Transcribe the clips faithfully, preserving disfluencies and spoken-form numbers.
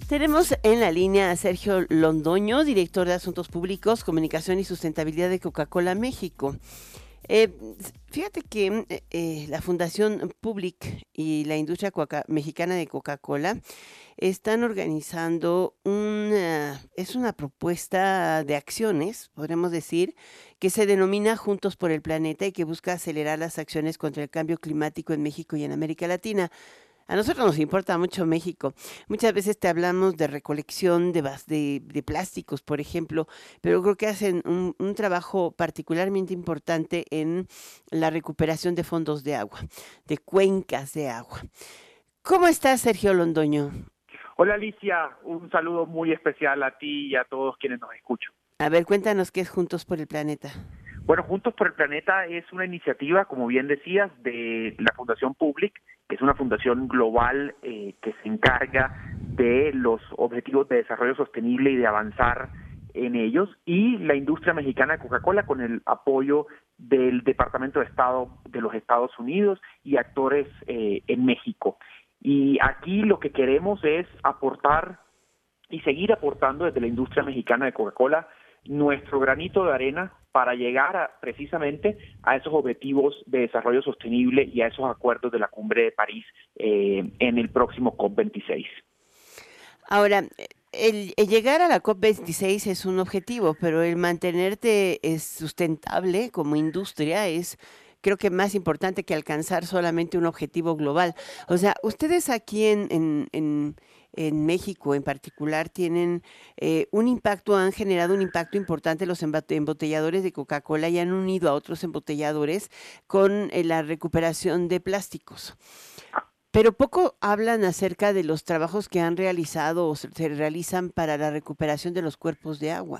Tenemos en la línea a Sergio Londoño, director de Asuntos Públicos, Comunicación y Sustentabilidad de Coca-Cola México. Eh, fíjate que eh, eh, la Fundación Public y la industria coca mexicana de Coca-Cola están organizando una, es una propuesta de acciones, podríamos decir, que se denomina Juntos por el Planeta y que busca acelerar las acciones contra el cambio climático en México y en América Latina. A nosotros nos importa mucho México. Muchas veces te hablamos de recolección de, de, de plásticos, por ejemplo, pero creo que hacen un, un trabajo particularmente importante en la recuperación de fondos de agua, de cuencas de agua. ¿Cómo estás, Sergio Londoño? Hola Alicia, un saludo muy especial a ti y a todos quienes nos escuchan. A ver, cuéntanos qué es Juntos por el Planeta. Bueno, Juntos por el Planeta es una iniciativa, como bien decías, de la Fundación Public, que es una fundación global eh, que se encarga de los objetivos de desarrollo sostenible y de avanzar en ellos, y la industria mexicana de Coca-Cola con el apoyo del Departamento de Estado de los Estados Unidos y actores eh, en México. Y aquí lo que queremos es aportar y seguir aportando desde la industria mexicana de Coca-Cola nuestro granito de arena para llegar a, precisamente a esos objetivos de desarrollo sostenible y a esos acuerdos de la Cumbre de París eh, en el próximo COP veintiséis. Ahora, el, el llegar a la COP veintiséis es un objetivo, pero el mantenerte es sustentable como industria es, creo que más importante que alcanzar solamente un objetivo global. O sea, ustedes aquí en, en, en, en México en particular tienen eh, un impacto, han generado un impacto importante los embotelladores de Coca-Cola y han unido a otros embotelladores con eh, la recuperación de plásticos. Pero poco hablan acerca de los trabajos que han realizado o se realizan para la recuperación de los cuerpos de agua.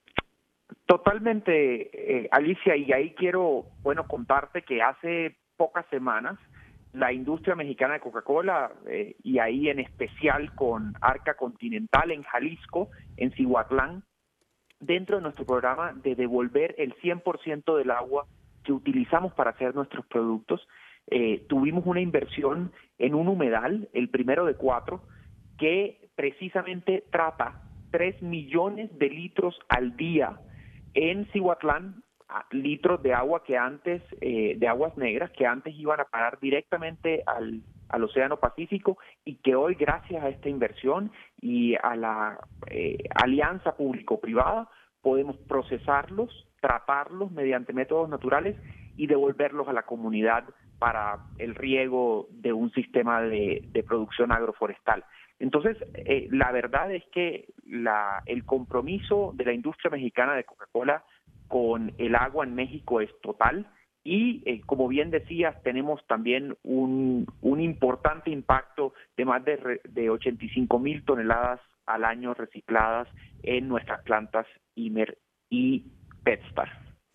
Totalmente, eh, Alicia, y ahí quiero, bueno, contarte que hace pocas semanas la industria mexicana de Coca-Cola, eh, y ahí en especial con Arca Continental en Jalisco, en Cihuatlán, dentro de nuestro programa de devolver el cien por ciento del agua que utilizamos para hacer nuestros productos, eh, tuvimos una inversión en un humedal, el primero de cuatro, que precisamente trata tres millones de litros al día en Cihuatlán, litros de agua que antes, eh, de aguas negras, que antes iban a parar directamente al, al Océano Pacífico y que hoy, gracias a esta inversión y a la eh, alianza público-privada, podemos procesarlos, tratarlos mediante métodos naturales y devolverlos a la comunidad para el riego de un sistema de, de producción agroforestal. Entonces, eh, la verdad es que la, el compromiso de la industria mexicana de Coca-Cola con el agua en México es total y, eh, como bien decías, tenemos también un, un importante impacto de más de, de ochenta y cinco mil toneladas al año recicladas en nuestras plantas Imer y PetStar.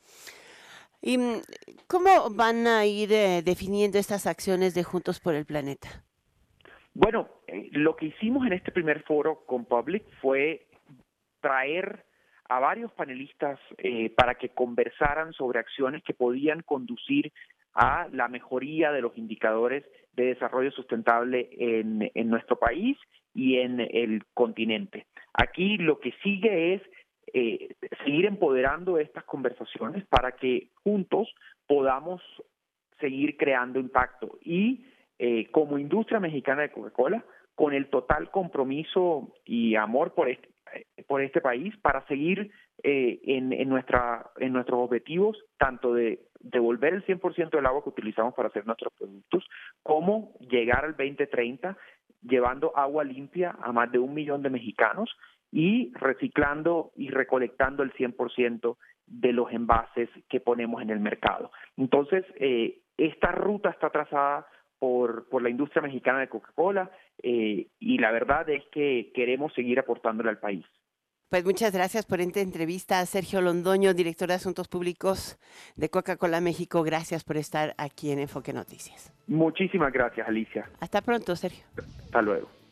¿Y cómo van a ir eh, definiendo estas acciones de Juntos por el Planeta? Bueno, eh, lo que hicimos en este primer foro con Public fue traer a varios panelistas eh, para que conversaran sobre acciones que podían conducir a la mejoría de los indicadores de desarrollo sustentable en, en nuestro país y en el continente. Aquí lo que sigue es eh, seguir empoderando estas conversaciones para que juntos podamos seguir creando impacto y Eh, como industria mexicana de Coca-Cola, con el total compromiso y amor por este, por este país para seguir eh, en, en, nuestra, en nuestros objetivos, tanto de devolver el cien por ciento del agua que utilizamos para hacer nuestros productos, como llegar al veinte treinta llevando agua limpia a más de un millón de mexicanos y reciclando y recolectando el cien por ciento de los envases que ponemos en el mercado. Entonces, eh, esta ruta está trazada Por, por la industria mexicana de Coca-Cola eh, y la verdad es que queremos seguir aportándole al país. Pues muchas gracias por esta entrevista a Sergio Londoño, director de Asuntos Públicos de Coca-Cola México. Gracias por estar aquí en Enfoque Noticias. Muchísimas gracias, Alicia. Hasta pronto, Sergio. Hasta luego.